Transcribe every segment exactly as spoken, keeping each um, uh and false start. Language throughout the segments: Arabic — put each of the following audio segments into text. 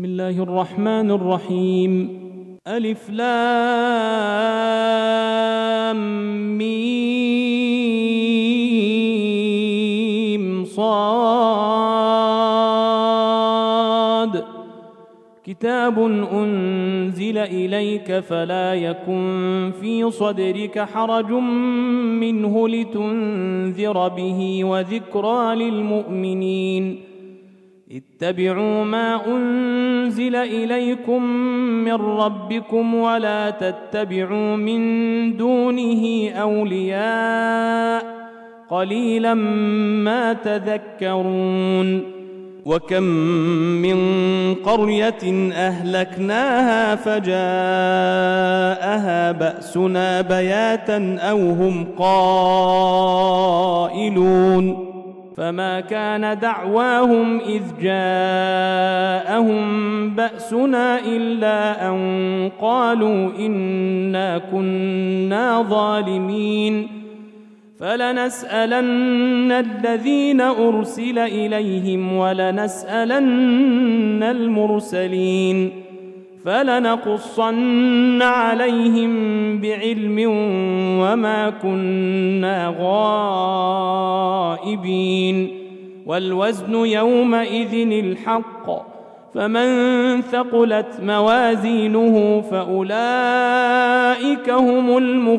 بسم الله الرحمن الرحيم. ألف لام ميم صاد. كتاب أنزل إليك فلا يكن في صدرك حرج منه لتنذر به وذكرى للمؤمنين. اتبعوا ما أنزل إليكم من ربكم ولا تتبعوا من دونه أولياء قليلا ما تذكرون. وكم من قرية أهلكناها فجاءها بأسنا بياتا أو هم قائلون. فما كان دعواهم إذ جاءهم بأسنا إلا أن قالوا إنا كنا ظالمين. فلنسألن الذين أرسل إليهم ولنسألن المرسلين فلنقصن عليهم بعلم وما كنا غائبين. والوزن يومئذ الحق فمن ثقلت موازينه فأولئك هم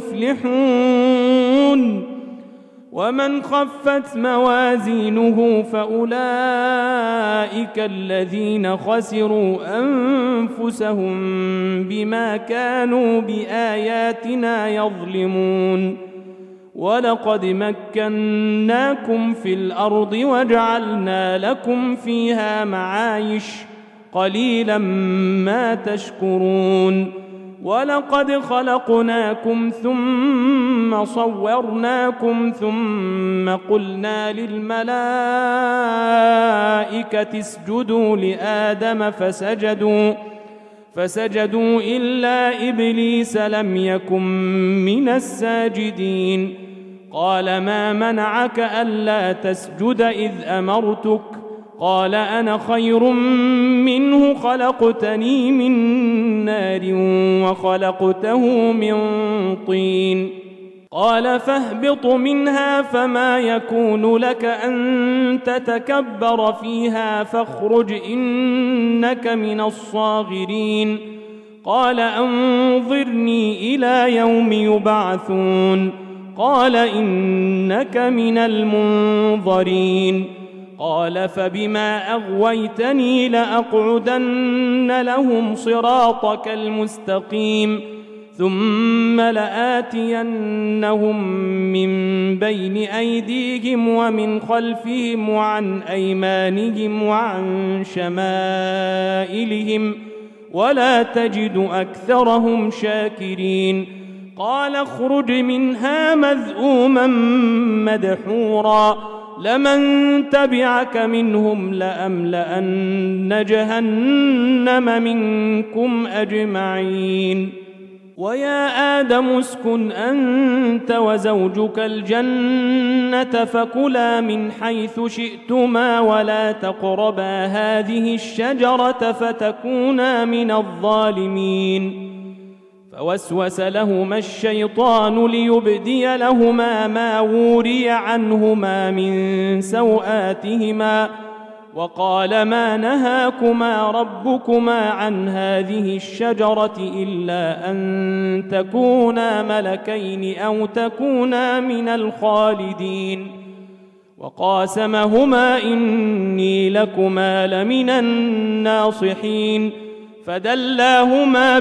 المفلحون ومن خفت موازينه فأولئك الذين خسروا أنفسهم بما كانوا بآياتنا يظلمون. ولقد مكناكم في الأرض وجعلنا لكم فيها معايش قليلا ما تشكرون. ولقد خلقناكم ثم صورناكم ثم قلنا للملائكة اسجدوا لآدم فسجدوا فسجدوا إلا إبليس لم يكن من الساجدين. قال ما منعك ألا تسجد إذ أمرتك؟ قال أنا خير منه خلقتني من نار وخلقته من طين. قال فاهبط منها فما يكون لك أن تتكبر فيها فاخرج إنك من الصاغرين. قال أنظرني إلى يوم يبعثون. قال إنك من المنظرين. قال فبما أغويتني لأقعدن لهم صراطك المستقيم ثم لآتينهم من بين أيديهم ومن خلفهم وعن أيمانهم وعن شمائلهم ولا تجد أكثرهم شاكرين. قال اخرج منها مذءوما مدحورا لمن تبعك منهم لأملأن جهنم منكم أجمعين. ويا آدم اسكن أنت وزوجك الجنة فكلا من حيث شئتما ولا تقربا هذه الشجرة فتكونا من الظالمين. فوسوس لهما الشيطان ليبدي لهما ما وري عنهما من سوآتهما وقال ما نهاكما ربكما عن هذه الشجرة إلا أن تكونا ملكين أو تكونا من الخالدين. وقاسمهما إني لكما لمن الناصحين فدلاهما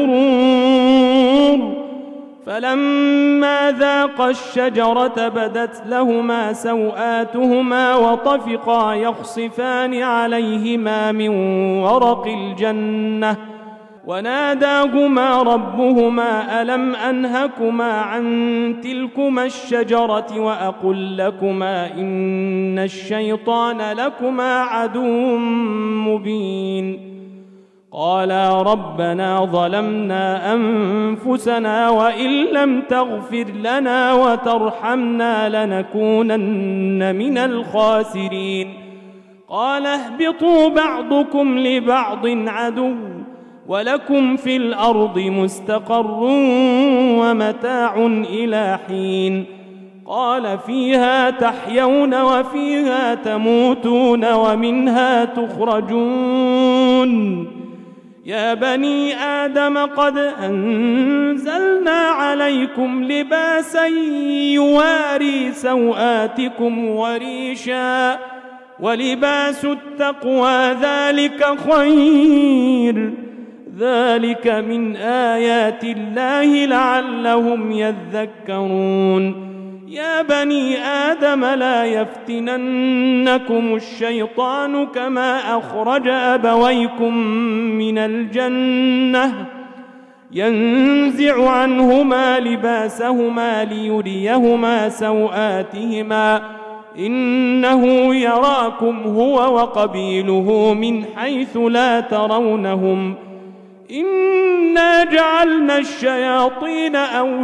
بغرور. فلما ذاقا الشجرة بدت لهما سوآتهما وطفقا يخصفان عليهما من ورق الجنة وناداهما ربهما ألم أنهكما عن تلكما الشجرة وأقل لكما إن الشيطان لكما عدو مبين. قالا ربنا ظلمنا أنفسنا وإن لم تغفر لنا وترحمنا لنكونن من الخاسرين. قال اهبطوا بعضكم لبعض عدو ولكم في الأرض مستقر ومتاع إلى حين قال فيها تحيون وفيها تموتون ومنها تخرجون يا بني آدم قد أنزلنا عليكم لباسا يواري سوآتكم وريشا ولباس التقوى ذلك خير ذلك من آيات الله لعلهم يذكرون يا بني آدم لا يفتننكم الشيطان كما أخرج أبويكم من الجنة ينزع عنهما لباسهما ليريهما سوآتهما إنه يراكم هو وقبيله من حيث لا ترونهم إنا جعلنا الشياطين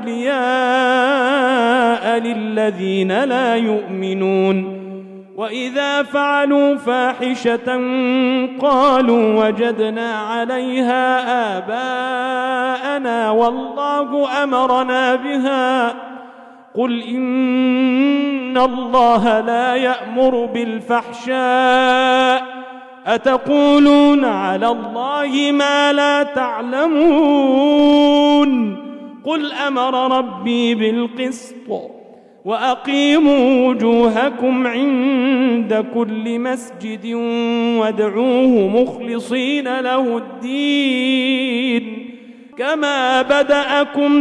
أولياء للذين لا يؤمنون وإذا فعلوا فاحشة قالوا وجدنا عليها آباءنا والله أمرنا بها قل إن الله لا يأمر بالفحشاء أتقولون على الله ما لا تعلمون قل أمر ربي بالقسط وأقيموا وجوهكم عند كل مسجد وادعوه مخلصين له الدين كما بدأكم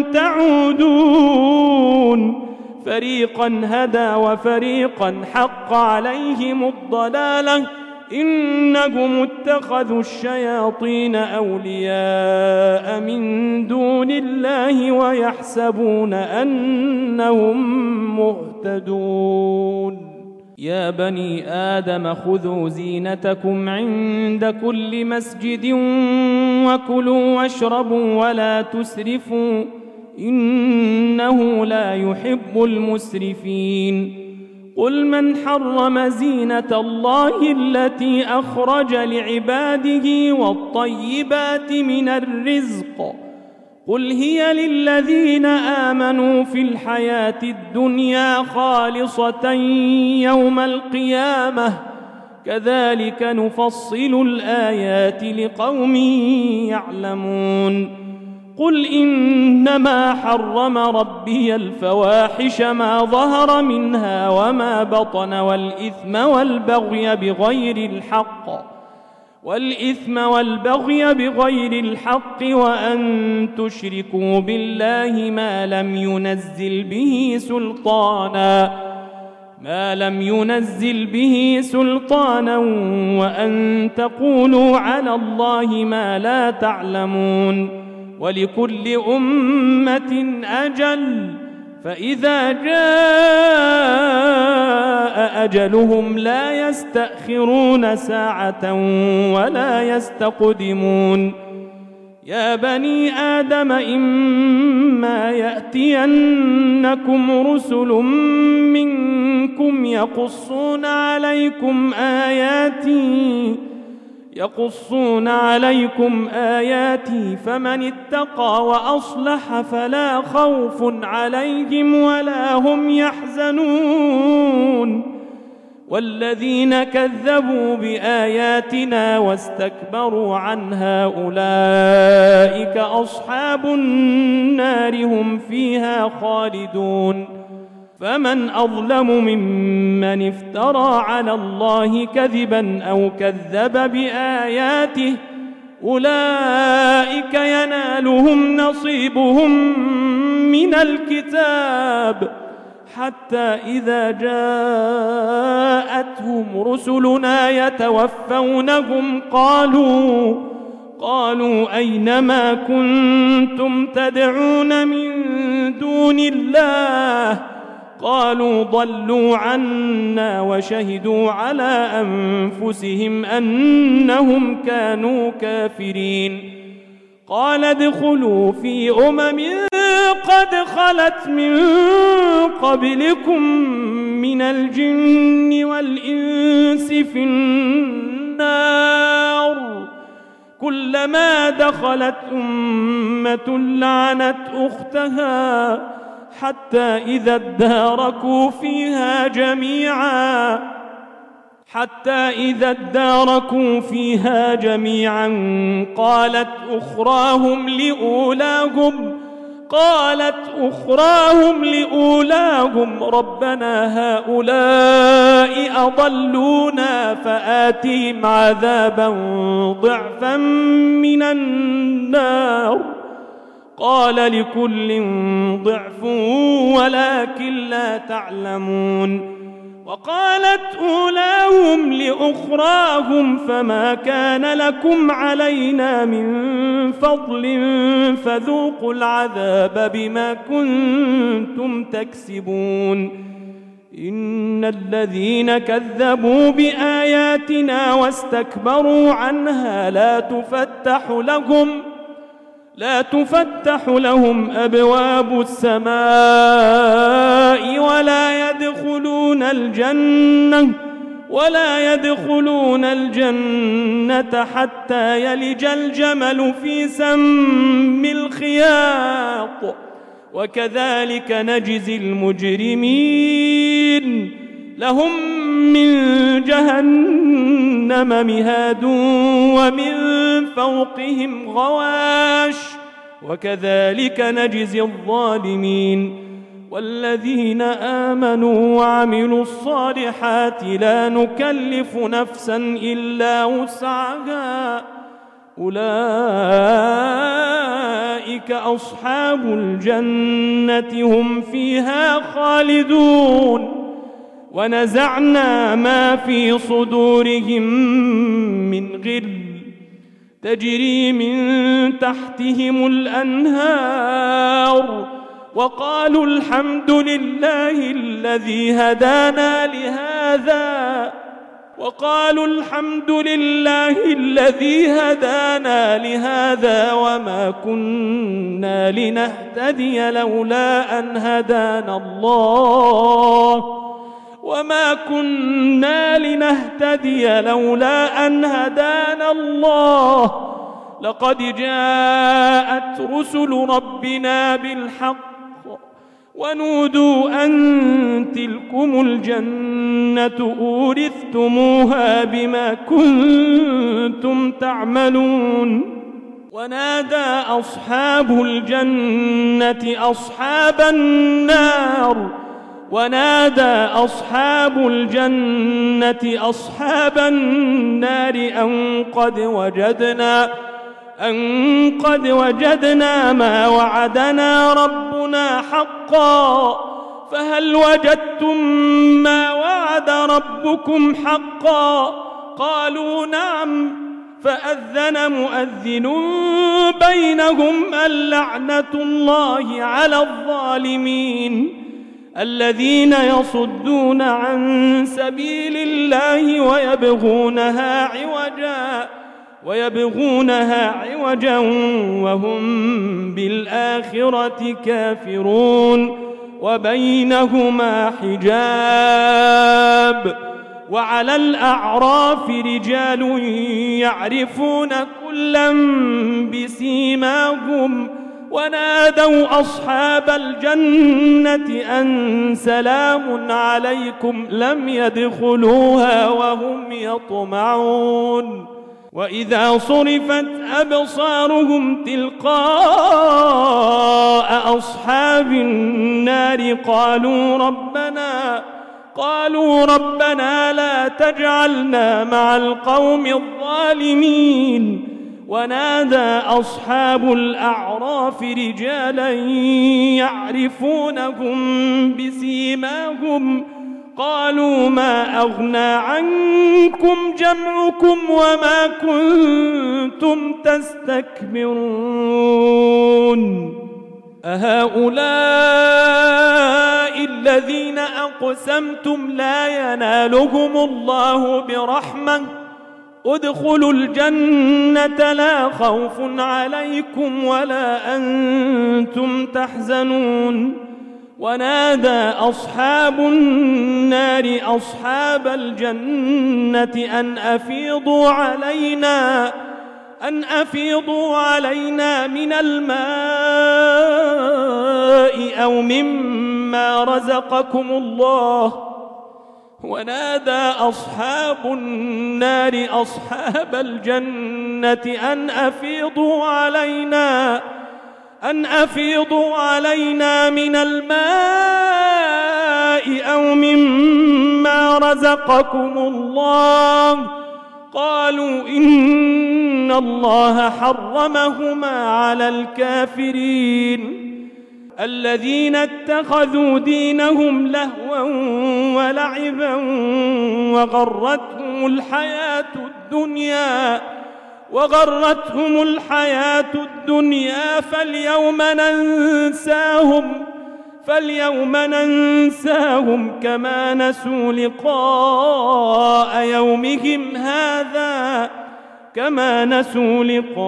تعودون فريقا هدى وفريقا حق عليهم الضلالة إنهم اتخذوا الشياطين أولياء من دون الله ويحسبون أنهم مهتدون يا بني آدم خذوا زينتكم عند كل مسجد وكلوا واشربوا ولا تسرفوا إنه لا يحب المسرفين قل من حرم زينة الله التي أخرج لعباده والطيبات من الرزق قل هي للذين آمنوا في الحياة الدنيا خالصة يوم القيامة كذلك نفصل الآيات لقوم يعلمون قل إنما حرم ربي الفواحش ما ظهر منها وما بطن والإثم والبغي بغير الحق والإثم والبغي بغير الحق وأن تشركوا بالله ما لم ينزل به سلطانا ما لم ينزل به سلطانا وأن تقولوا على الله ما لا تعلمون ولكل أمة أجل فإذا جاء أجلهم لا يستأخرون ساعة ولا يستقدمون يا بني آدم إما يأتينكم رسل منكم يقصون عليكم آياتي يقصون عليكم آياتي فمن اتقى وأصلح فلا خوف عليهم ولا هم يحزنون والذين كذبوا بآياتنا واستكبروا عنها أولئك أصحاب النار هم فيها خالدون فمن أظلم ممن افترى على الله كذبا أو كذب بآياته أولئك ينالهم نصيبهم من الكتاب حتى إذا جاءتهم رسلنا يتوفونهم قالوا قالوا أينما كنتم تدعون من دون الله قالوا ضلوا عنا وشهدوا على أنفسهم أنهم كانوا كافرين قال ادخلوا في أمم قد خلت من قبلكم من الجن والإنس في النار كلما دخلت أمة لعنت أختها حتى إذا اداركوا فيها جميعا حتى إذا اداركوا فيها جميعا قالت أخراهم لأولاهم قالت أخراهم لأولاهم ربنا هؤلاء أضلونا فآتهم عذابا ضعفا من النار قال لكل ضعف ولكن لا تعلمون وقالت أولاهم لأخراهم فما كان لكم علينا من فضل فذوقوا العذاب بما كنتم تكسبون إن الذين كذبوا بآياتنا واستكبروا عنها لا تفتح لهم لا تفتح لهم أبواب السماء ولا يدخلون الجنة ولا يدخلون الجنة حتى يلج الجمل في سم الخياط وكذلك نجزي المجرمين لهم من جهنم مهاد ومن فوقهم غواش وكذلك نجزي الظالمين والذين آمنوا وعملوا الصالحات لا نكلف نفسا إلا وسعها أولئك أصحاب الجنة هم فيها خالدون ونزعنا ما في صدورهم من غل تجري من تحتهم الأنهار وقالوا الحمد لله الذي هدانا لهذا وقالوا الحمد لله الذي هدانا لهذا وما كنا لنهتدي لولا أن هدانا الله وما كنا لنهتدي لولا أن هدانا الله لقد جاءت رسل ربنا بالحق ونودوا أن تلكم الجنة أورثتموها بما كنتم تعملون ونادى أصحاب الجنة أصحاب النار ونادى أصحاب الجنة أصحاب النار أن قد وجدنا أن قد وجدنا ما وعدنا ربنا حقا فهل وجدتم ما وعد ربكم حقا قالوا نعم فأذن مؤذن بينهم اللعنة الله على الظالمين الذين يصدون عن سبيل الله ويبغونها عوجا ويبغونها عوجا وهم بالآخرة كافرون وبينهما حجاب وعلى الأعراف رجال يعرفون كلا بسيماهم ونادوا أصحاب الجنة أن سلام عليكم لم يدخلوها وهم يطمعون وإذا صرفت أبصارهم تلقاء أصحاب النار قالوا ربنا قالوا ربنا لا تجعلنا مع القوم الظالمين ونادى أصحاب الأعراف رجالا يعرفونهم بسيماهم قالوا ما أغنى عنكم جمعكم وما كنتم تستكبرون أهؤلاء الذين أقسمتم لا ينالهم الله برحمة ادخلوا الجنة لا خوف عليكم ولا أنتم تحزنون ونادى أصحاب النار أصحاب الجنة أن أفيضوا علينا أن أفيضوا علينا من الماء أو مما رزقكم الله. ونادى أصحاب النار أصحاب الجنة أن أفيضوا علينا أن أفيضوا علينا من الماء أو مما رزقكم الله. قالوا إن الله حرمهما على الكافرين الذين اتخذوا دينهم لهوا ولعبا وغرتهم الحياة الدنيا وغرتهم الحياة الدنيا فاليوم ننساهم فاليوم ننساهم كما نسوا لقاء يومهم هذا كما نسوا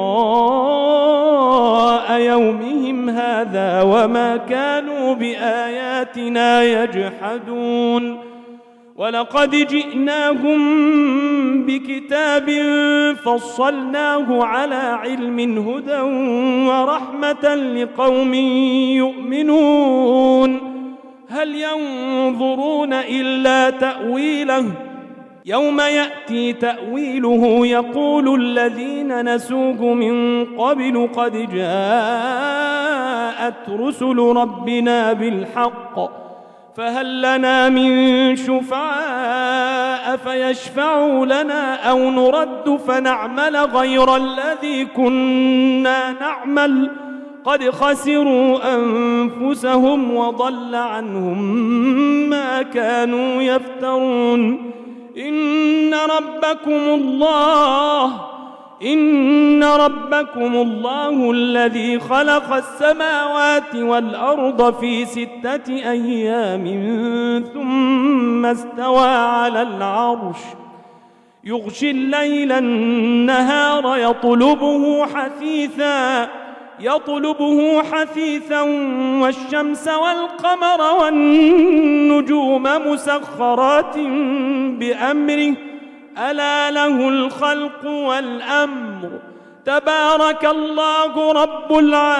لقاء يومهم هذا وما كانوا بآياتنا يجحدون. ولقد جئناهم بكتاب فصلناه على علم هدى ورحمة لقوم يؤمنون. هل ينظرون إلا تأويله يوم يأتي تأويله يقول الذين نسوه من قبل قد جاءت رسل ربنا بالحق فهل لنا من شفعاء فيشفعوا لنا أو نرد فنعمل غير الذي كنا نعمل قد خسروا أنفسهم وضل عنهم ما كانوا يفترون. إن ربكم الله إن ربكم الله الذي خلق السماوات والأرض في ستة أيام ثم استوى على العرش يغشي الليل النهار يطلبه حثيثا يطلبه حثيثا والشمس والقمر والنجوم مسخرات بأمره ألا له الخلق والأمر تبارك الله رب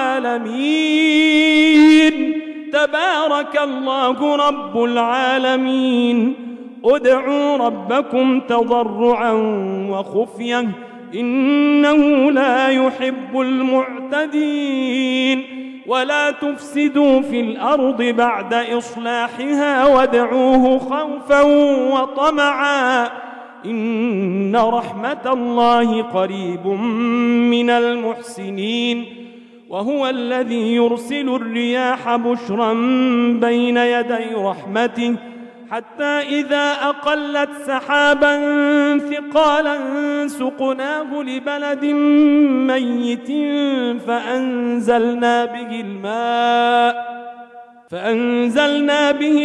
العالمين تبارك الله رب العالمين. ادعوا ربكم تضرعا وخفية إنه لا يحب المعتدين. ولا تفسدوا في الأرض بعد إصلاحها وادعوه خوفا وطمعا إن رحمة الله قريب من المحسنين. وهو الذي يرسل الرياح بشرا بين يدي رحمته حتى إذا أقلت سحابا ثقالا سقناه لبلد ميت فأنزلنا به الماء فأنزلنا به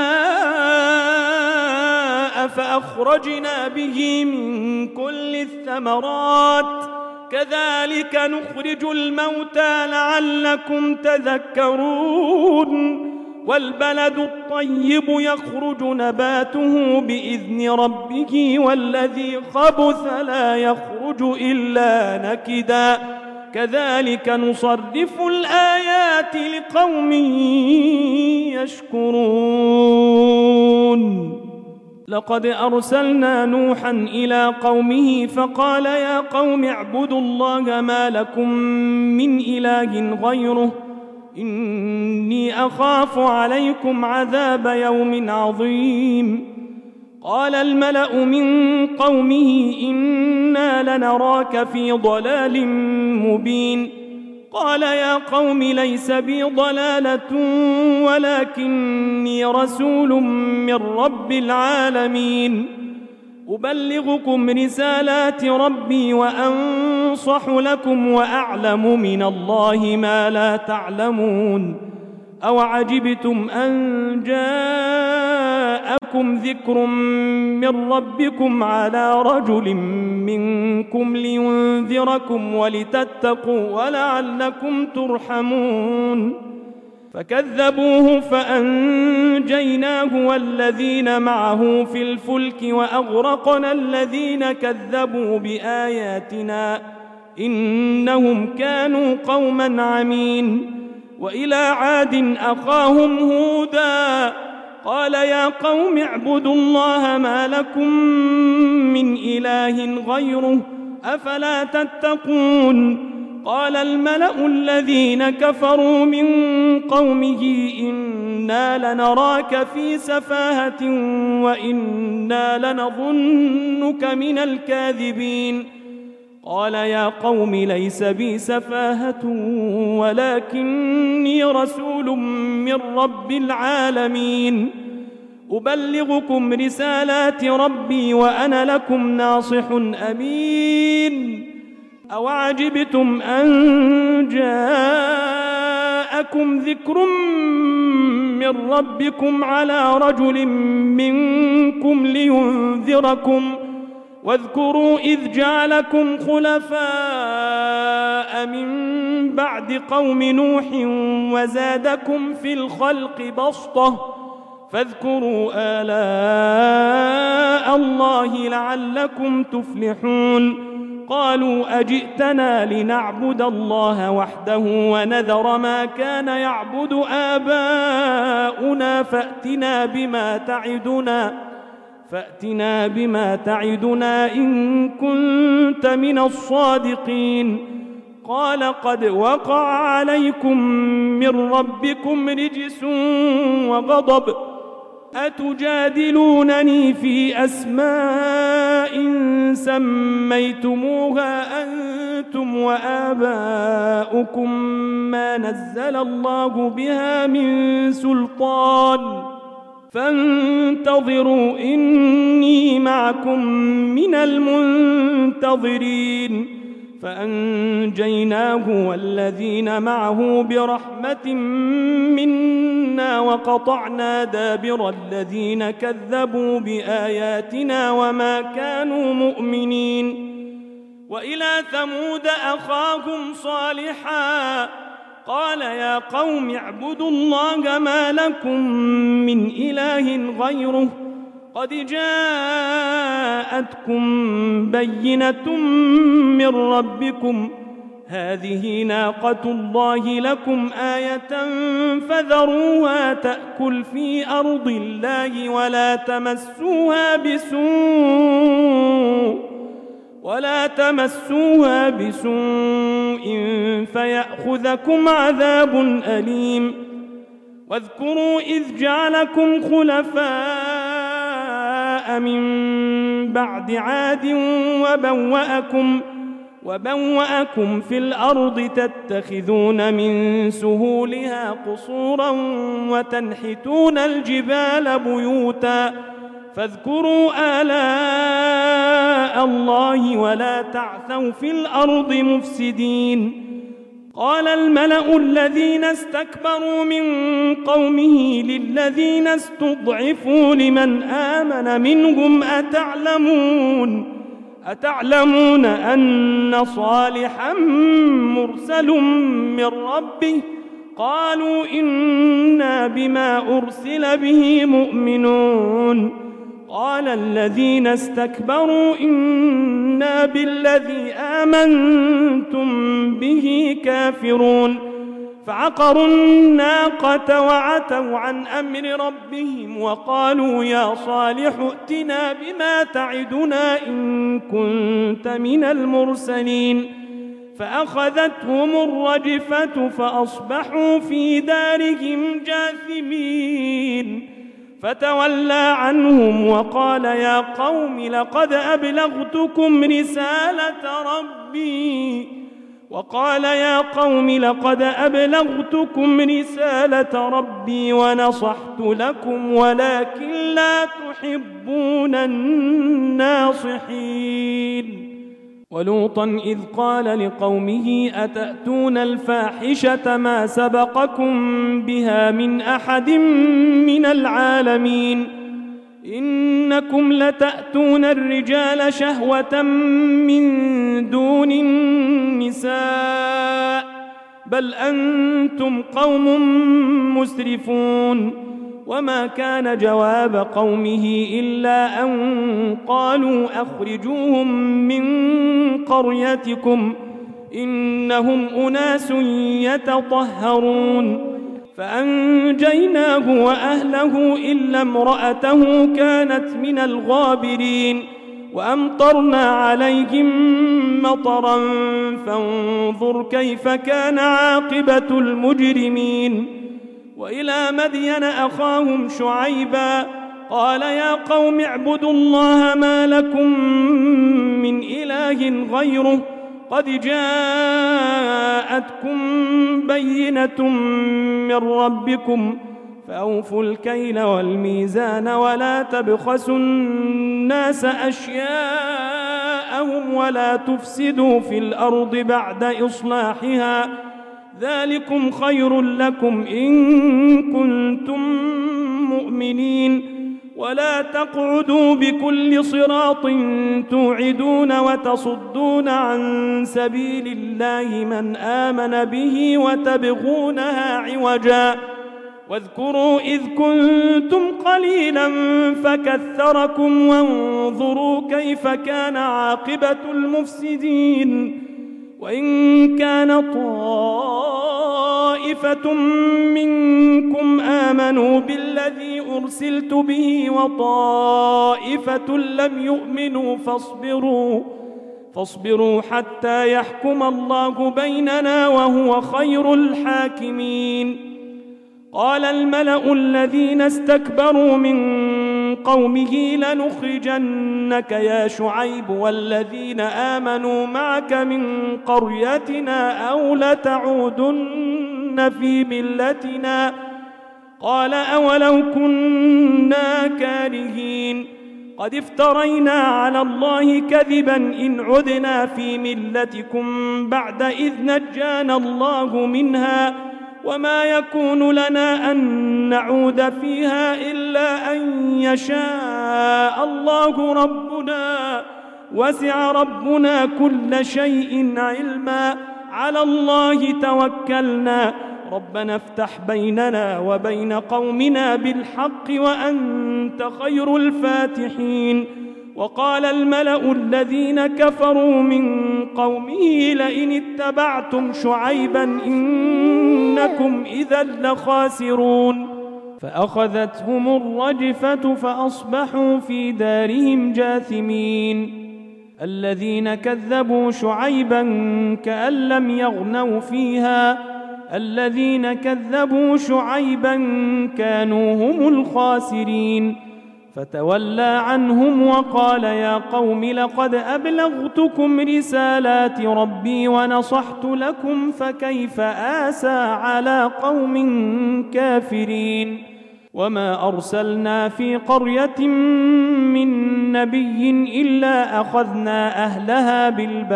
الماء فأخرجنا به من كل الثمرات كذلك نخرج الموتى لعلكم تذكرون. والبلد الطيب يخرج نباته بإذن ربه والذي خبث لا يخرج إلا نكدا كذلك نصرف الآيات لقوم يشكرون. لقد أرسلنا نوحا إلى قومه فقال يا قوم اعبدوا الله ما لكم من إله غيره إني أخاف عليكم عذاب يوم عظيم. قال الملأ من قومه إنا لنراك في ضلال مبين. قال يا قوم ليس بي ضلالة ولكني رسول من رب العالمين أبلغكم رسالات ربي وأنصح لكم وأعلم من الله ما لا تعلمون. أو عجبتم أن جاءكم ذكر من ربكم على رجل منكم لينذركم ولتتقوا ولعلكم ترحمون. فكذبوه فأنجيناه والذين معه في الفلك وأغرقنا الذين كذبوا بآياتنا إنهم كانوا قوما عمين. وإلى عاد أخاهم هودا قال يا قوم اعبدوا الله ما لكم من إله غيره أفلا تتقون. قال الملأ الذين كفروا من قومه إنا لنراك في سفاهة وإنا لنظنك من الكاذبين. قال يا قوم ليس بي سفاهة ولكني رسول من رب العالمين أبلغكم رسالات ربي وأنا لكم ناصح أمين. أوعجبتم أن جاءكم ذكر من ربكم على رجل منكم لينذركم واذكروا إذ جعلكم خلفاء من بعد قوم نوح وزادكم في الخلق بسطة فاذكروا آلاء الله لعلكم تفلحون. قالوا أجئتنا لنعبد الله وحده ونذر ما كان يعبد آباؤنا فأتنا بما تعدنا فأتنا بما تعدنا إن كنت من الصادقين. قال قد وقع عليكم من ربكم رجس وغضب أتجادلونني في أسماء سميتموها أنتم وآباؤكم ما نزل الله بها من سلطان فانتظروا إني معكم من المنتظرين. فأنجيناه والذين معه برحمة منا وقطعنا دابر الذين كذبوا بآياتنا وما كانوا مؤمنين. وإلى ثمود أخاهم صالحا قال يا قوم اعبدوا الله ما لكم من إله غيره قد جاءتكم بينة من ربكم هذه ناقة الله لكم آية فذروها تأكل في أرض الله ولا تمسوها بسوء ولا تمسوها بسوء فيأخذكم عذاب أليم. واذكروا إذ جعلكم خلفاء من بعد عاد وبوأكم وبوأكم في الأرض تتخذون من سهولها قصورا وتنحتون الجبال بيوتا فاذكروا آلاء الله ولا تعثوا في الأرض مفسدين. قال الملأ الذين استكبروا من قومه للذين استضعفوا لمن آمن منهم أتعلمون أتعلمون أن صالحا مرسل من ربه قالوا إنا بما أرسل به مؤمنون. قال الذين استكبروا إنا بالذي آمنتم به كافرون. فعقروا الناقة وعتوا عن أمر ربهم وقالوا يا صالح ائتنا بما تعدنا إن كنت من المرسلين. فأخذتهم الرجفة فأصبحوا في دارهم جاثمين. فتولى عنهم وقال يا قوم لقد أبلغتكم رسالة ربي وقال يا قوم لقد أبلغتكم رسالة ربي ونصحت لكم ولكن لا تحبون الناصحين. ولوطا إذ قال لقومه أتأتون الفاحشة ما سبقكم بها من أحد من العالمين إنكم لتأتون الرجال شهوة من دون النساء بل أنتم قوم مسرفون. وما كان جواب قومه إلا أن قالوا أخرجوهم من قريتكم إنهم أناس يتطهرون. فأنجيناه وأهله إلا امرأته كانت من الغابرين. وأمطرنا عليهم مطرا فانظر كيف كان عاقبة المجرمين. وإلى مدين أخاهم شعيبا قال يا قوم اعبدوا الله ما لكم من إله غيره قد جاءتكم بينة من ربكم فأوفوا الكيل والميزان ولا تبخسوا الناس أشياءهم ولا تفسدوا في الأرض بعد إصلاحها ذلكم خير لكم إن كنتم مؤمنين. ولا تقعدوا بكل صراط توعدون وتصدون عن سبيل الله من آمن به وتبغونها عوجا واذكروا إذ كنتم قليلا فكثركم وانظروا كيف كان عاقبة المفسدين. وإن كان طائفة منكم آمنوا بالذي أرسلت به وطائفة لم يؤمنوا فاصبروا فاصبروا حتى يحكم الله بيننا وهو خير الحاكمين. قال الملأ الذين استكبروا من قومه لنخرجنك يا شعيب والذين آمنوا معك من قريتنا أو لتعودن في ملتنا قال أولو كنا كارهين قد افترينا على الله كذبا إن عدنا في ملتكم بعد إذ نجانا الله منها وما يكون لنا أن نعود فيها إلا أن يشاء الله ربنا وسع ربنا كل شيء علما على الله توكلنا ربنا افتح بيننا وبين قومنا بالحق وأنت خير الفاتحين. وقال الملأ الذين كفروا من قومه لئن اتبعتم شعيبا إنكم إذا لخاسرون. فأخذتهم الرجفة فأصبحوا في دارهم جاثمين. الذين كذبوا شعيبا كأن لم يغنوا فيها الذين كذبوا شعيبا كانوا هم الخاسرين. فتولى عنهم وقال يا قوم لقد أبلغتكم رسالات ربي ونصحت لكم فكيف آسى على قوم كافرين. وما أرسلنا في قرية من نبي إلا أخذنا أهلها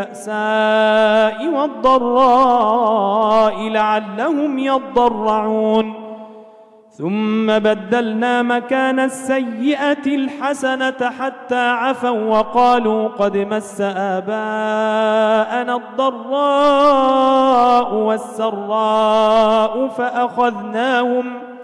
بالبأساء والضراء لعلهم يضرعون ثم بدلنا مكان السيئة الحسنة حتى عفوا وقالوا قد مس آباءنا الضراء والسراء فأخذناهم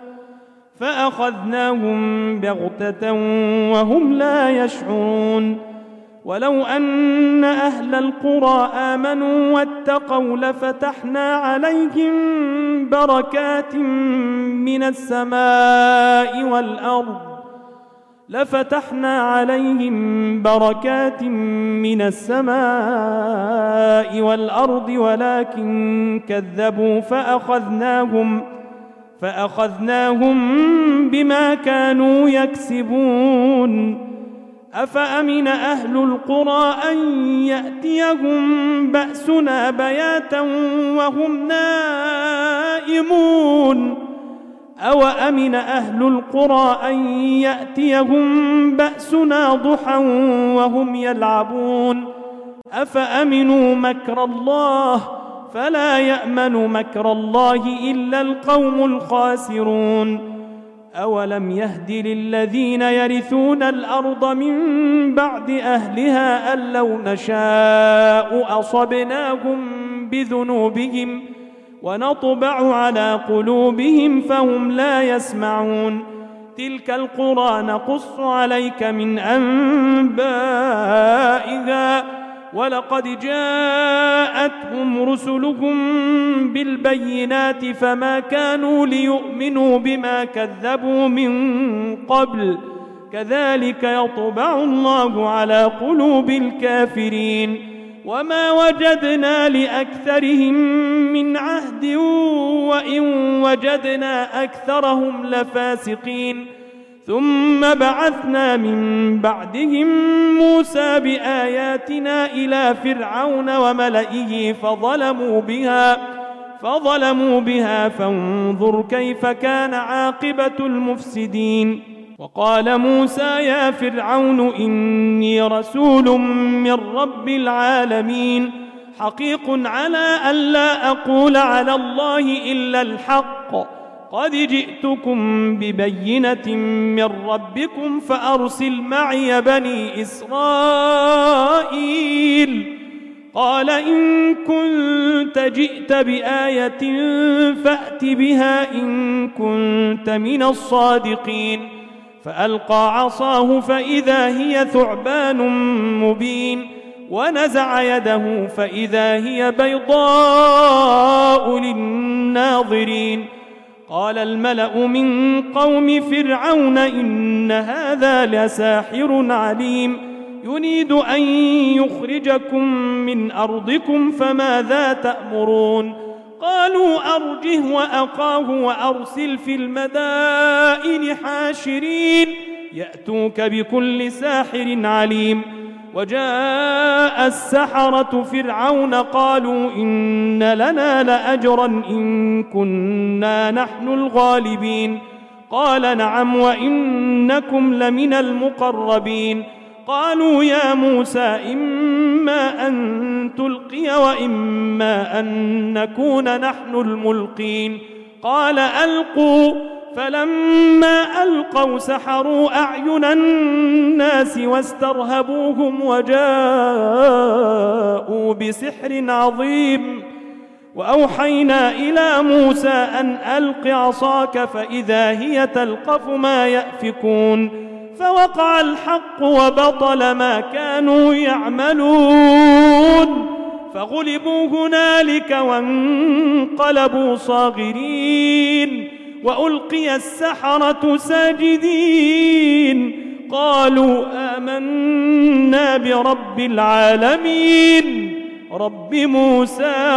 فأخذناهم بغتة وهم لا يشعرون. ولو أن أهل القرى آمنوا واتقوا لفتحنا عليهم بركات من السماء والأرض لفتحنا عليهم بركات من السماء والأرض ولكن كذبوا فأخذناهم فأخذناهم بما كانوا يكسبون. أفأمن أهل القرى أن يأتيهم بأسنا بياتا وهم نائمون أو أمن أهل القرى أن يأتيهم بأسنا ضحى وهم يلعبون أفأمنوا مكر الله فلا يأمن مكر الله إلا القوم الخاسرون. أولم يهد للذين يرثون الأرض من بعد أهلها أن لو نشاء أصبناهم بذنوبهم ونطبع على قلوبهم فهم لا يسمعون. تلك القرى نقص عليك من أنبائها ولقد جاءتهم رسلهم بالبينات فما كانوا ليؤمنوا بما كذبوا من قبل كذلك يطبع الله على قلوب الكافرين. وما وجدنا لأكثرهم من عهد وإن وجدنا أكثرهم لفاسقين. ثم بعثنا من بعدهم موسى بآياتنا إلى فرعون وملئه فظلموا بها فظلموا بها فانظر كيف كان عاقبة المفسدين. وقال موسى يا فرعون إني رسول من رب العالمين حقيق على ألا أقول على الله إلا الحق قد جئتكم ببينة من ربكم فأرسل معي بني إسرائيل. قال إن كنت جئت بآية فأت بها إن كنت من الصادقين. فألقى عصاه فإذا هي ثعبان مبين ونزع يده فإذا هي بيضاء للناظرين. قال الملأ من قوم فرعون إن هذا لساحر عليم يريد أن يخرجكم من أرضكم فماذا تأمرون. قالوا أرجه وأخاه وأرسل في المدائن حاشرين يأتوك بكل ساحر عليم. وجاء السحرة فرعون قالوا إن لنا لأجرا إن كنا نحن الغالبين. قال نعم وإنكم لمن المقربين. قالوا يا موسى إما أن تلقي وإما أن نكون نحن الملقين. قال ألقوا فلما ألقوا سحروا أعين الناس واسترهبوهم وجاءوا بسحر عظيم. وأوحينا إلى موسى أن ألق عصاك فإذا هي تلقف ما يأفكون. فوقع الحق وبطل ما كانوا يعملون فغلبوا هنالك وانقلبوا صاغرين وألقي السحرة ساجدين قالوا آمنا برب العالمين رب موسى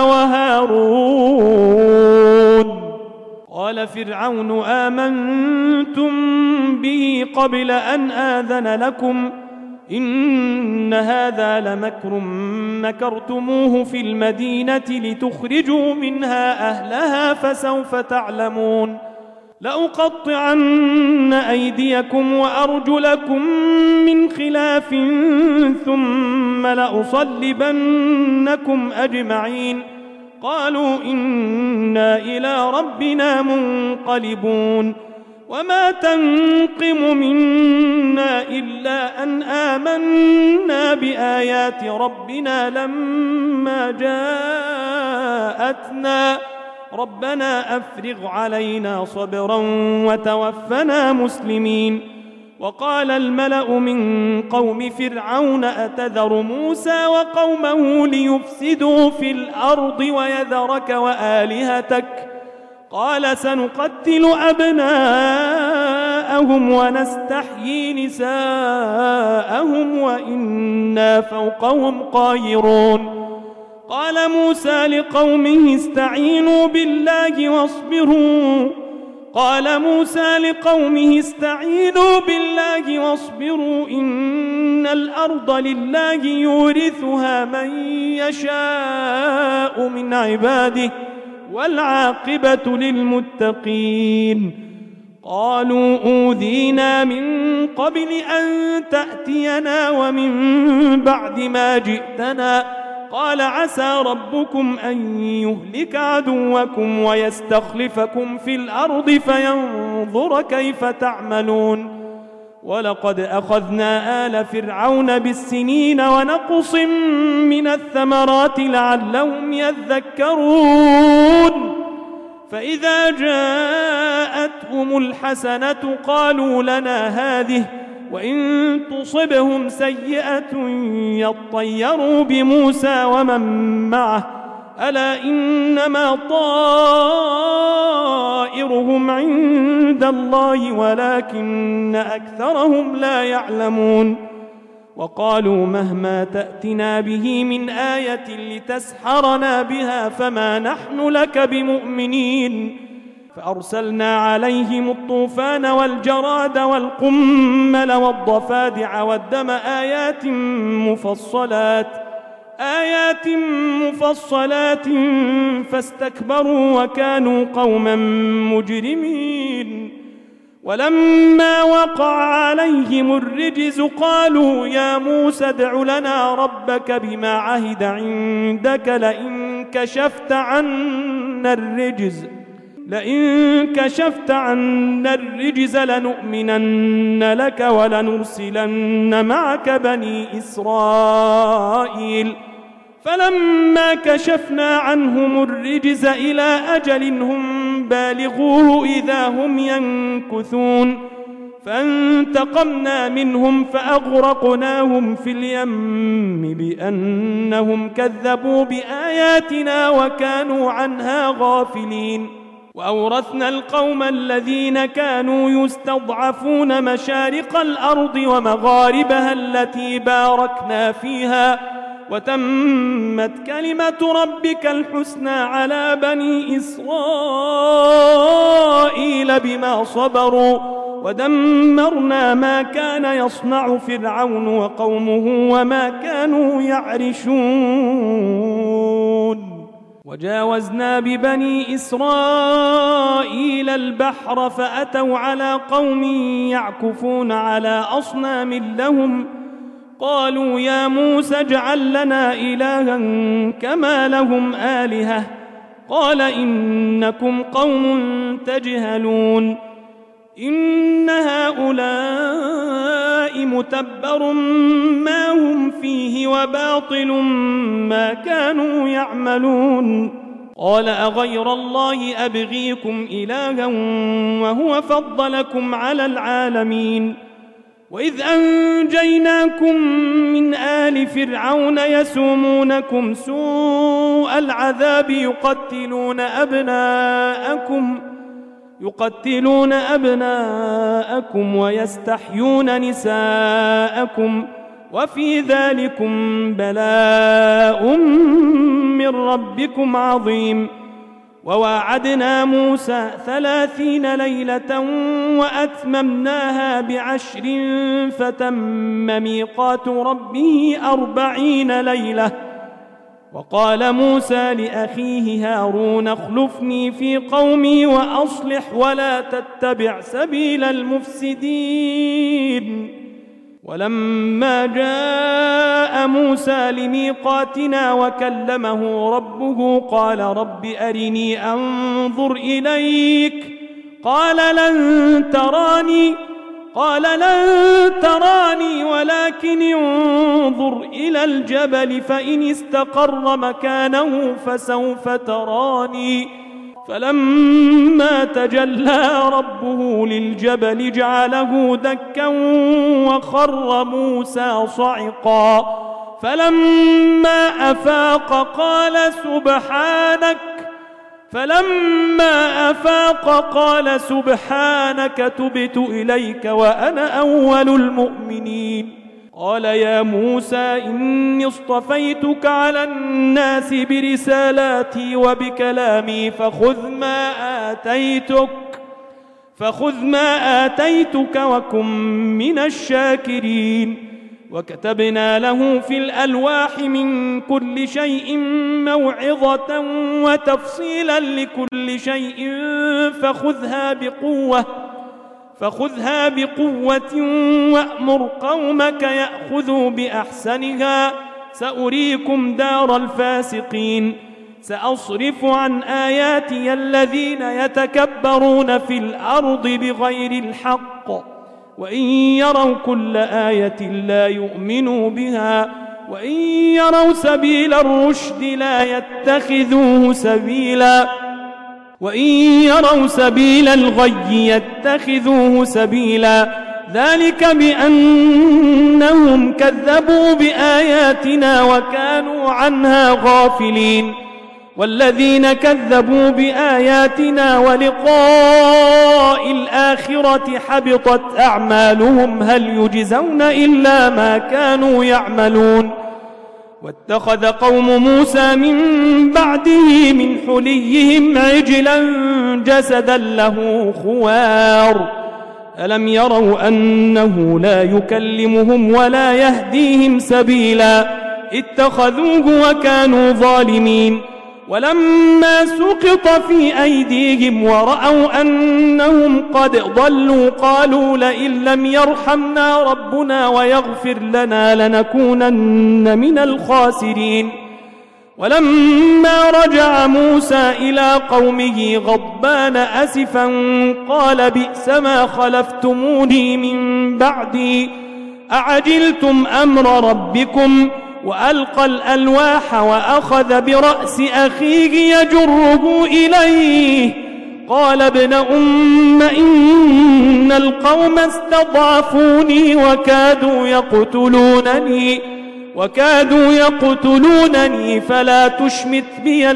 وهارون. قال فرعون آمنتم به قبل أن آذن لكم إن هذا لمكر مكرتموه في المدينة لتخرجوا منها أهلها فسوف تعلمون. لأقطعن أيديكم وأرجلكم من خلاف ثم لأصلبنكم أجمعين. قالوا إنا إلى ربنا منقلبون. وما تنقم منا إلا أن آمنا بآيات ربنا لما جاءتنا ربنا أفرغ علينا صبرا وتوفنا مسلمين. وقال الملأ من قوم فرعون أتذر موسى وقومه ليفسدوا في الأرض ويذرك وآلهتك قال سنقتل أبناءهم ونستحيي نساءهم وإنا فوقهم قاهرون. قال موسى لقومه استعينوا بالله واصبروا قال موسى لقومه استعينوا بالله واصبروا إن الأرض لله يورثها من يشاء من عباده والعاقبة للمتقين. قالوا أوذينا من قبل أن تأتينا ومن بعد ما جئتنا قال عسى ربكم أن يهلك عدوكم ويستخلفكم في الأرض فينظر كيف تعملون. ولقد أخذنا آل فرعون بالسنين ونقص من الثمرات لعلهم يذكرون فإذا جاءتهم الحسنة قالوا لنا هذه وإن تصبهم سيئة يطيروا بموسى ومن معه ألا إنما طائرهم عند الله ولكن أكثرهم لا يعلمون وقالوا مهما تأتنا به من آية لتسحرنا بها فما نحن لك بمؤمنين فأرسلنا عليهم الطوفان والجراد والقمل والضفادع والدم آيات مفصلات آيات مفصلات فاستكبروا وكانوا قوما مجرمين ولما وقع عليهم الرجز قالوا يا موسى ادع لنا ربك بما عهد عندك لئن كشفت عنا الرجز لئن كشفت عنا الرجز لنؤمنن لك ولنرسلن معك بني إسرائيل فلما كشفنا عنهم الرجز إلى أجل هم بالغوه إذا هم ينكثون فانتقمنا منهم فأغرقناهم في اليم بأنهم كذبوا بآياتنا وكانوا عنها غافلين وأورثنا القوم الذين كانوا يستضعفون مشارق الأرض ومغاربها التي باركنا فيها وتمت كلمة ربك الحسنى على بني إسرائيل بما صبروا ودمرنا ما كان يصنع فرعون وقومه وما كانوا يعرشون وجاوزنا ببني إسرائيل البحر فأتوا على قوم يعكفون على أصنام لهم قالوا يا موسى اجعل لنا إلها كما لهم آلهة قال إنكم قوم تجهلون إن هؤلاء متبر ما هم فيه وباطل ما كانوا يعملون قال أغير الله أبغيكم إلها وهو فضلكم على العالمين وإذ أنجيناكم من آل فرعون يسومونكم سوء العذاب يقتلون أبناءكم يقتلون أبناءكم ويستحيون نساءكم وفي ذلكم بلاء من ربكم عظيم وواعدنا موسى ثلاثين ليلة وأتممناها بعشر فتم ميقات ربه أربعين ليلة وقال موسى لأخيه هارون اخلفني في قومي وأصلح ولا تتبع سبيل المفسدين ولما جاء موسى لميقاتنا وكلمه ربه قال رب أرني أنظر إليك قال لن تراني قال لن تراني ولكن انظر إلى الجبل فإن استقر مكانه فسوف تراني فلما تجلى ربه للجبل جعله دكا وخر موسى صعقا فلما أفاق قال سبحانك فلما أفاق قال سبحانك تبت إليك وأنا أول المؤمنين قال يا موسى إني اصطفيتك على الناس برسالاتي وبكلامي فخذ ما آتيتك فخذ ما آتيتك وكن من الشاكرين وكتبنا له في الألواح من كل شيء موعظة وتفصيلا لكل شيء فخذها بقوة فخذها بقوة وأمر قومك يأخذوا بأحسنها سأريكم دار الفاسقين سأصرف عن آياتي الذين يتكبرون في الأرض بغير الحق وإن يروا كل آية لا يؤمنوا بها وإن يروا سبيل الرشد لا يتخذوه سبيلا وإن يروا سبيل الغي يتخذوه سبيلا ذلك بأنهم كذبوا بآياتنا وكانوا عنها غافلين والذين كذبوا بآياتنا ولقاء الآخرة حبطت أعمالهم هل يجزون إلا ما كانوا يعملون واتخذ قوم موسى من بعده من حليهم عجلا جسدا له خوار ألم يروا أنه لا يكلمهم ولا يهديهم سبيلا اتخذوه وكانوا ظالمين ولما سقط في أيديهم ورأوا أنهم قد ضلوا قالوا لئن لم يرحمنا ربنا ويغفر لنا لنكونن من الخاسرين ولما رجع موسى إلى قومه غضبان أسفا قال بئس ما خلفتموني من بعدي أعجلتم أمر ربكم وألقى الألواح وأخذ برأس أخيه يجره إليه قال ابن أم إن القوم استضعفوني وكادوا يقتلونني وكادوا يقتلونني فلا تشمت بي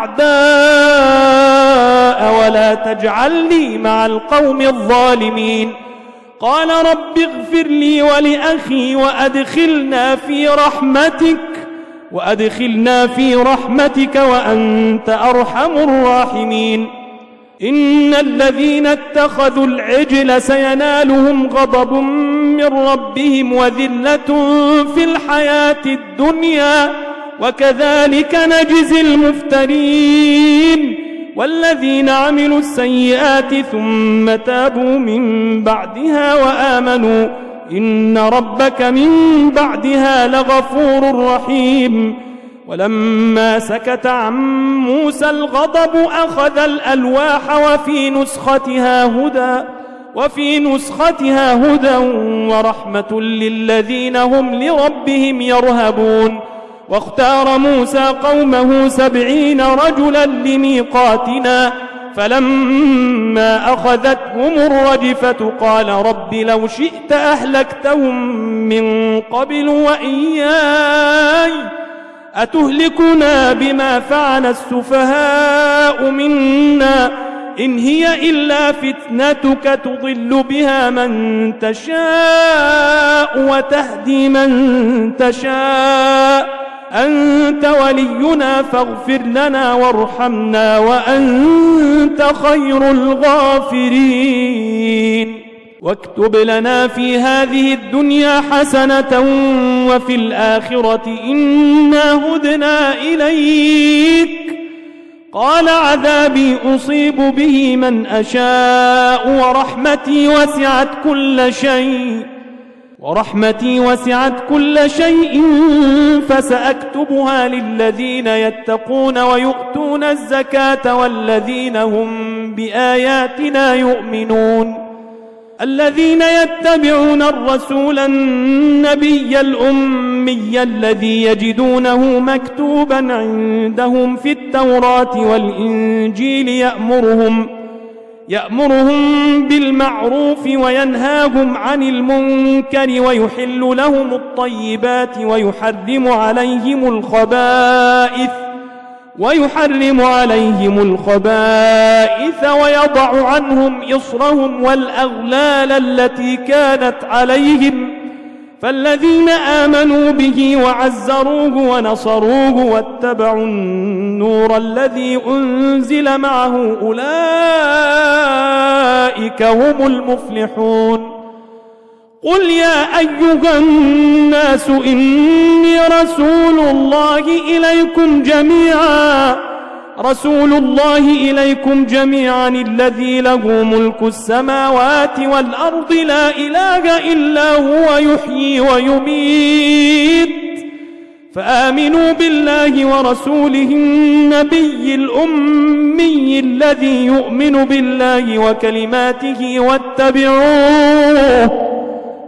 الأعداء ولا تجعلني مع القوم الظالمين قال رب اغفر لي ولأخي وأدخلنا في رحمتك وأدخلنا في رحمتك وأنت أرحم الراحمين إن الذين اتخذوا العجل سينالهم غضب من ربهم وذلة في الحياة الدنيا وكذلك نجزي المفترين والذين عملوا السيئات ثم تابوا من بعدها وآمنوا إن ربك من بعدها لغفور رحيم ولما سكت عن موسى الغضب أخذ الألواح وفي نسختها هدى وفي نسختها هدى ورحمة للذين هم لربهم يرهبون واختار موسى قومه سبعين رجلا لميقاتنا فلما أخذتهم الرجفة قال رب لو شئت أهلكتهم من قبل وإياي أتهلكنا بما فعل السفهاء منا إن هي إلا فتنتك تضل بها من تشاء وتهدي من تشاء أنت ولينا فاغفر لنا وارحمنا وأنت خير الغافرين واكتب لنا في هذه الدنيا حسنة وفي الآخرة إنا هدنا إليك قال عذابي أصيب به من أشاء ورحمتي وسعت كل شيء ورحمتي وسعت كل شيء فسأكتبها للذين يتقون ويؤتون الزكاة والذين هم بآياتنا يؤمنون الذين يتبعون الرسول النبي الأمي الذي يجدونه مكتوبا عندهم في التوراة والإنجيل يأمرهم يأمرهم بالمعروف وينهاهم عن المنكر ويحل لهم الطيبات ويحرم عليهم الخبائث ويحرم عليهم الخبائث ويضع عنهم إصرهم والأغلال التي كانت عليهم فالذين آمنوا به وعزروه ونصروه واتبعوا النور الذي أنزل معه أولئك هم المفلحون قل يا أيها الناس إني رسول الله إليكم جميعا رسول الله إليكم جميعا الذي له ملك السماوات والأرض لا إله إلا هو يحيي ويميت فآمنوا بالله ورسوله النبي الأمي الذي يؤمن بالله وكلماته واتبعوه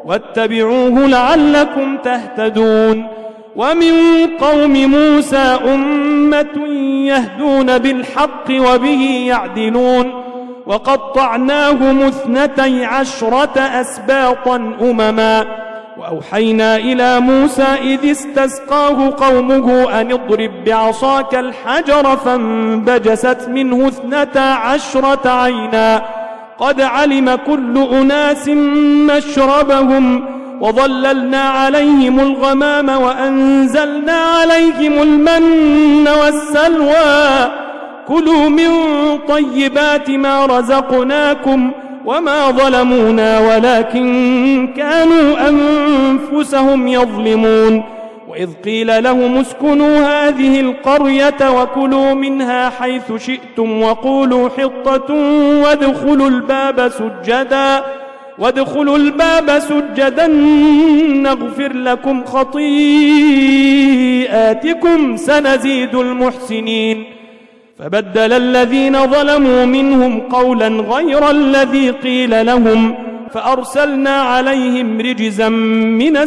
واتبعوه لعلكم تهتدون. ومن قوم موسى أمة يهدون بالحق وبه يعدلون وقطعناهم اثنتي عشرة أسباطا أمما وأوحينا إلى موسى إذ استسقاه قومه أن اضرب بعصاك الحجر فانبجست منه اثنتا عشرة عينا قد علم كل أناس مشربهم وظللنا عليهم الغمام وأنزلنا عليهم المن والسلوى كلوا من طيبات ما رزقناكم وما ظلمونا ولكن كانوا أنفسهم يظلمون. وإذ قيل لهم اسكنوا هذه القرية وكلوا منها حيث شئتم وقولوا حطة وادخلوا الباب سجدا وادخلوا الباب سجدا نغفر لكم خطيئاتكم سنزيد المحسنين. فبدل الذين ظلموا منهم قولا غير الذي قيل لهم فأرسلنا عليهم رجزا من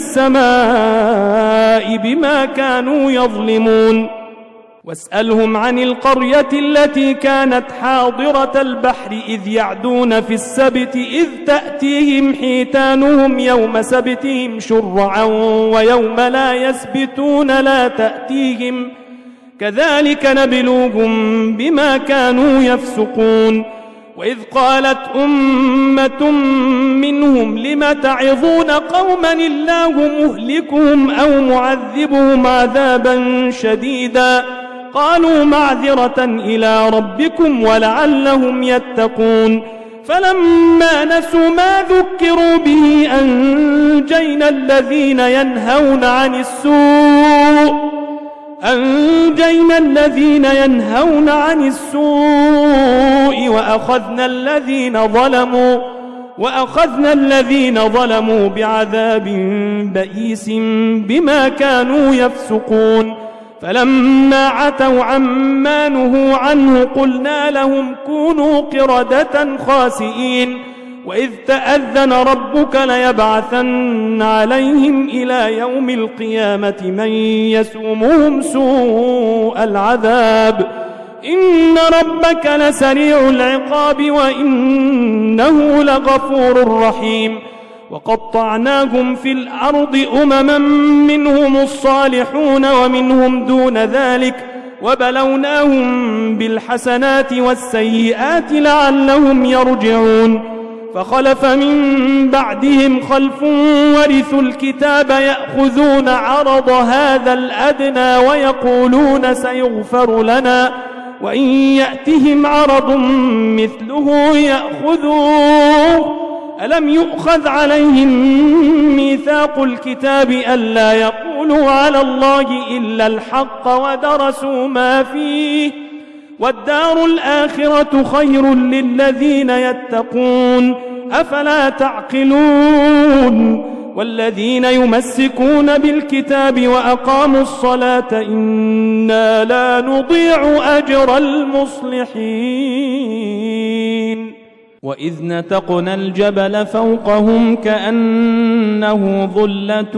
السماء بما كانوا يظلمون. واسألهم عن القرية التي كانت حاضرة البحر إذ يعدون في السبت إذ تأتيهم حيتانهم يوم سبتهم شرعا ويوم لا يسبتون لا تأتيهم كذلك نبلوهم بما كانوا يفسقون. وإذ قالت أمة منهم لم تعظون قوما الله مهلكهم أو معذبهم عذابا شديدا قالوا معذرة إلى ربكم ولعلهم يتقون. فلما نسوا ما ذكروا به أنجينا الذين ينهون عن السوء أنجينا الذين ينهون عن السوء وأخذنا الذين ظلموا وأخذنا الذين ظلموا بعذاب بئيس بما كانوا يفسقون. فلما عتوا عما نهوا عنه قلنا لهم كونوا قردة خاسئين. وإذ تأذن ربك ليبعثن عليهم إلى يوم القيامة من يسومهم سوء العذاب إن ربك لسريع العقاب وإنه لغفور رحيم. وقطعناهم في الأرض أمما منهم الصالحون ومنهم دون ذلك وبلوناهم بالحسنات والسيئات لعلهم يرجعون. فخلف من بعدهم خلف ورثوا الكتاب يأخذون عرض هذا الأدنى ويقولون سيغفر لنا وإن يأتهم عرض مثله يأخذوه ألم يؤخذ عليهم ميثاق الكتاب ألا يقولوا على الله إلا الحق ودرسوا ما فيه والدار الآخرة خير للذين يتقون أفلا تعقلون. والذين يمسكون بالكتاب وأقاموا الصلاة إنا لا نضيع أجر المصلحين. وإذ نتقنا الجبل فوقهم كأنه ظلة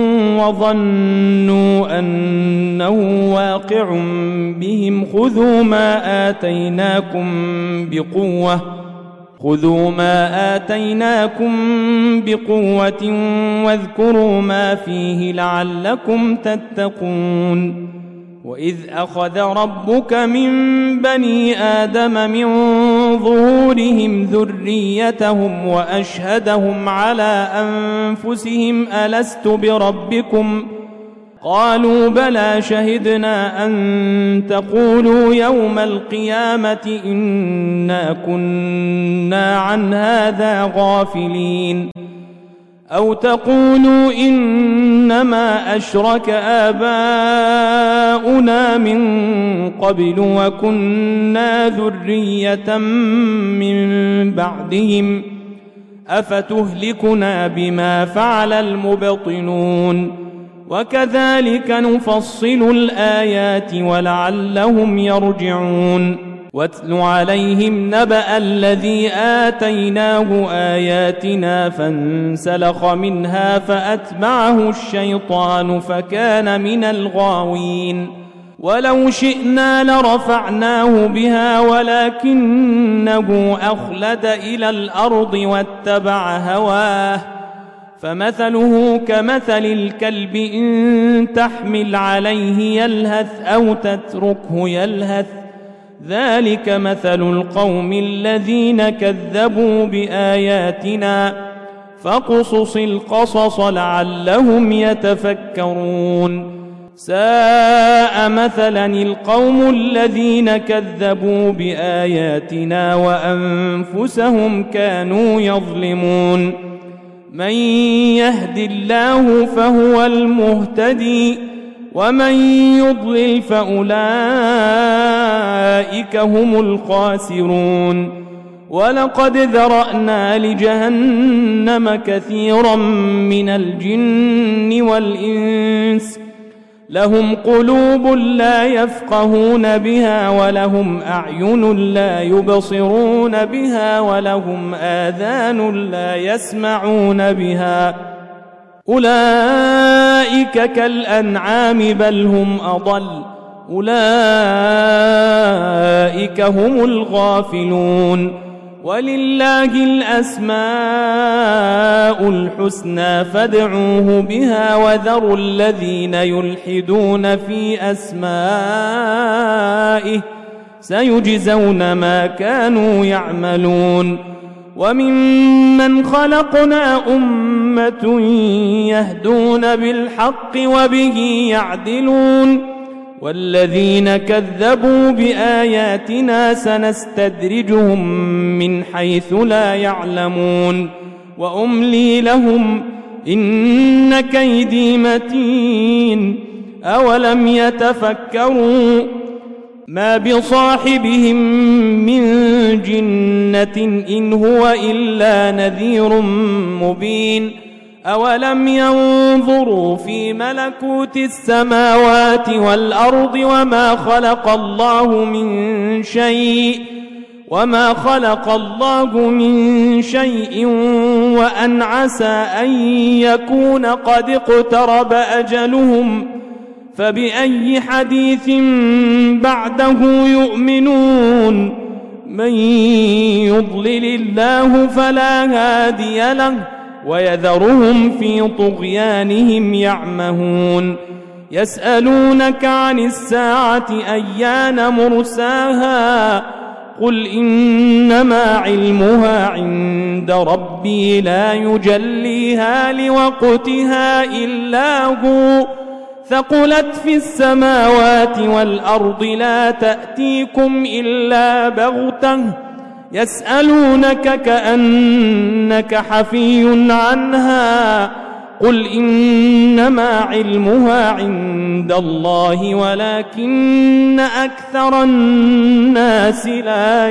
وظنوا أنه واقع بهم خذوا ما آتيناكم بقوة خذوا ما آتيناكم بقوة واذكروا ما فيه لعلكم تتقون. وإذ أخذ ربك من بني آدم من ظهورهم ذريتهم وأشهدهم على أنفسهم ألست بربكم قالوا بلى شهدنا أن تقولوا يوم القيامة إنا كنا عن هذا غافلين أو تقولوا إنما أشرك آباؤنا من قبل وكنا ذرية من بعدهم أفتهلكنا بما فعل المبطلون وكذلك نفصل الآيات ولعلهم يرجعون. واتل عليهم نبأ الذي آتيناه آياتنا فانسلخ منها فأتبعه الشيطان فكان من الغاوين ولو شئنا لرفعناه بها ولكنه أخلد إلى الأرض واتبع هواه فمثله كمثل الكلب إن تحمل عليه يلهث أو تتركه يلهث ذلك مثل القوم الذين كذبوا بآياتنا فاقصص القصص لعلهم يتفكرون ساء مثلا القوم الذين كذبوا بآياتنا وأنفسهم كانوا يظلمون من يهد الله فهو المهتدي ومن يضلل فأولئك هم الخاسرون ولقد ذرأنا لجهنم كثيرا من الجن والإنس لهم قلوب لا يفقهون بها ولهم أعين لا يبصرون بها ولهم آذان لا يسمعون بها أولئك كالأنعام بل هم أضل أولئك هم الغافلون ولله الأسماء الحسنى فادعوه بها وذروا الذين يلحدون في أسمائه سيجزون ما كانوا يعملون وممن خلقنا أمة يهدون بالحق وبه يعدلون والذين كذبوا بآياتنا سنستدرجهم من حيث لا يعلمون وأملي لهم إن كيدي متين أولم يتفكروا ما بصاحبهم من جنة إن هو إلا نذير مبين أولم ينظروا في ملكوت السماوات والأرض وما خلق الله من شيء وما خلق الله من شيء وأن عسى أن يكون قد اقترب أجلهم فبأي حديث بعده يؤمنون من يضلل الله فلا هادي له ويذرهم في طغيانهم يعمهون يسألونك عن الساعة أيان مرساها قل إنما علمها عند ربي لا يجليها لوقتها إلا هو ثقلت في السماوات والأرض لا تأتيكم إلا بغتة يسألونك كأنك حفي عنها قل إنما علمها عند الله ولكن أكثر الناس لا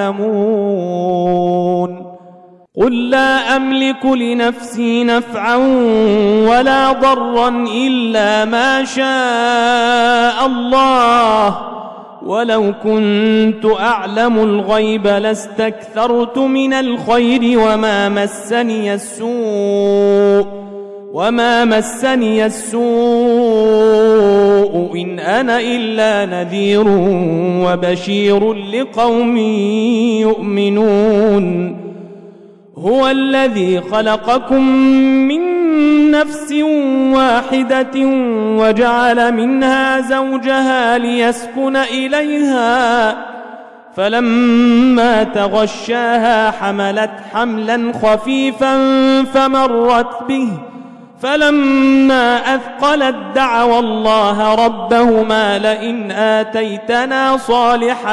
يعلمون قل لا أملك لنفسي نفعا ولا ضرا إلا ما شاء الله ولو كنت أعلم الغيب لاستكثرت من الخير وما مسني السوء وما مسني السوء إن أنا إلا نذير وبشير لقوم يؤمنون هو الذي خلقكم من نفس واحدة وجعل منها زوجها ليسكن إليها فلما تغشاها حملت حملا خفيفا فمرت به فلما أثقلت دعوا الله ربهما لئن آتيتنا صالحا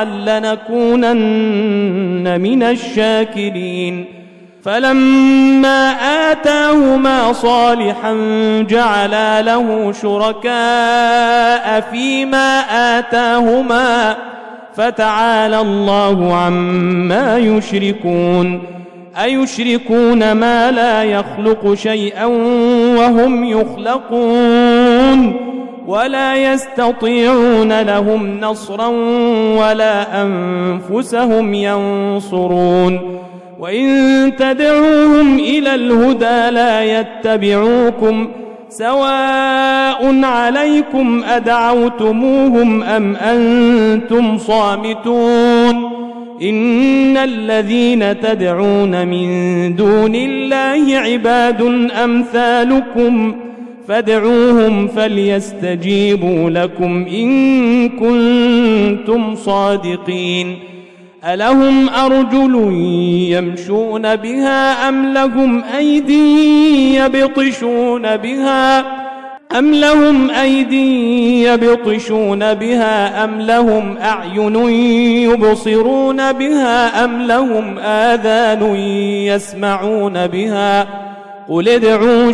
لنكونن من الشاكرين فلما آتاهما صالحا جعلا له شركاء فيما آتاهما فتعالى الله عما يشركون أيشركون ما لا يخلق شيئا وهم يخلقون ولا يستطيعون لهم نصرا ولا أنفسهم ينصرون وإن تدعوهم إلى الهدى لا يتبعوكم سواء عليكم أدعوتموهم أم أنتم صامتون إن الذين تدعون من دون الله عباد أمثالكم فادعوهم فليستجيبوا لكم إن كنتم صادقين ألهم أرجل يمشون بها أم لهم أيدي يبطشون بها أم لهم أيدي يبطشون بها أم لهم أعين يبصرون بها أم لهم آذان يسمعون بها قل ادعوا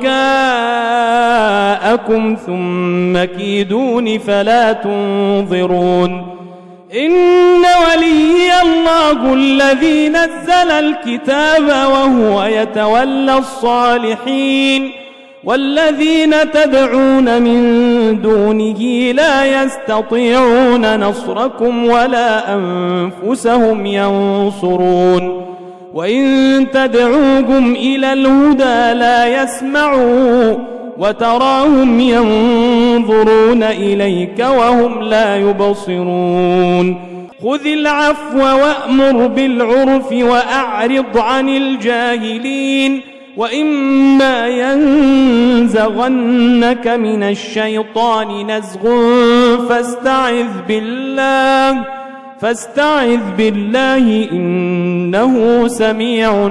شركاءكم ثم كيدون فلا تنظرون إن وليي الله الذي نزل الكتاب وهو يتولى الصالحين والذين تدعون من دونه لا يستطيعون نصركم ولا أنفسهم ينصرون وإن تدعوهم إلى الهدى لا يسمعوا وتراهم ينظرون إليك وهم لا يبصرون خذ العفو وأمر بالعرف وأعرض عن الجاهلين وإما ينزغنك من الشيطان نزغ فاستعذ بالله فاستعذ بالله إنه سميع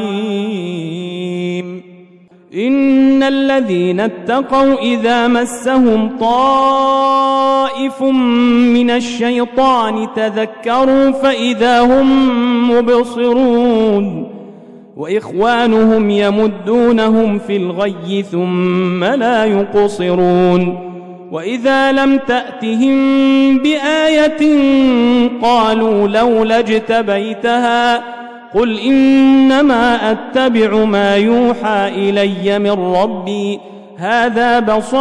عليم إن الذين اتقوا إذا مسهم طائف من الشيطان تذكروا فإذا هم مبصرون وإخوانهم يمدونهم في الغي ثم لا يقصرون وإذا لم تأتهم بآية قالوا لولا اجتبيتها قل إنما أتبع ما يوحى إلي من ربي هذا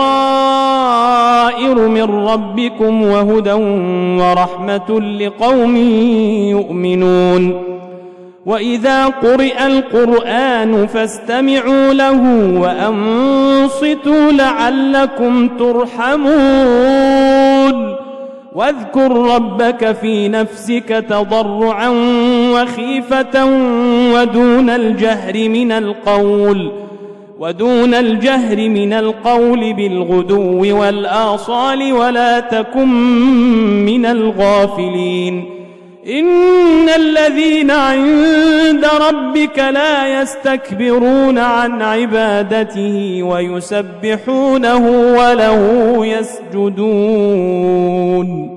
بصائر من ربكم وهدى ورحمة لقوم يؤمنون وإذا قرئ القرآن فاستمعوا له وأنصتوا لعلكم ترحمون واذكر ربك في نفسك تضرعا وخيفة ودون الجهر من القول ودون الجهر من القول بالغدو والآصال ولا تكن من الغافلين إن الذين عند ربك لا يستكبرون عن عبادته ويسبحونه وله يسجدون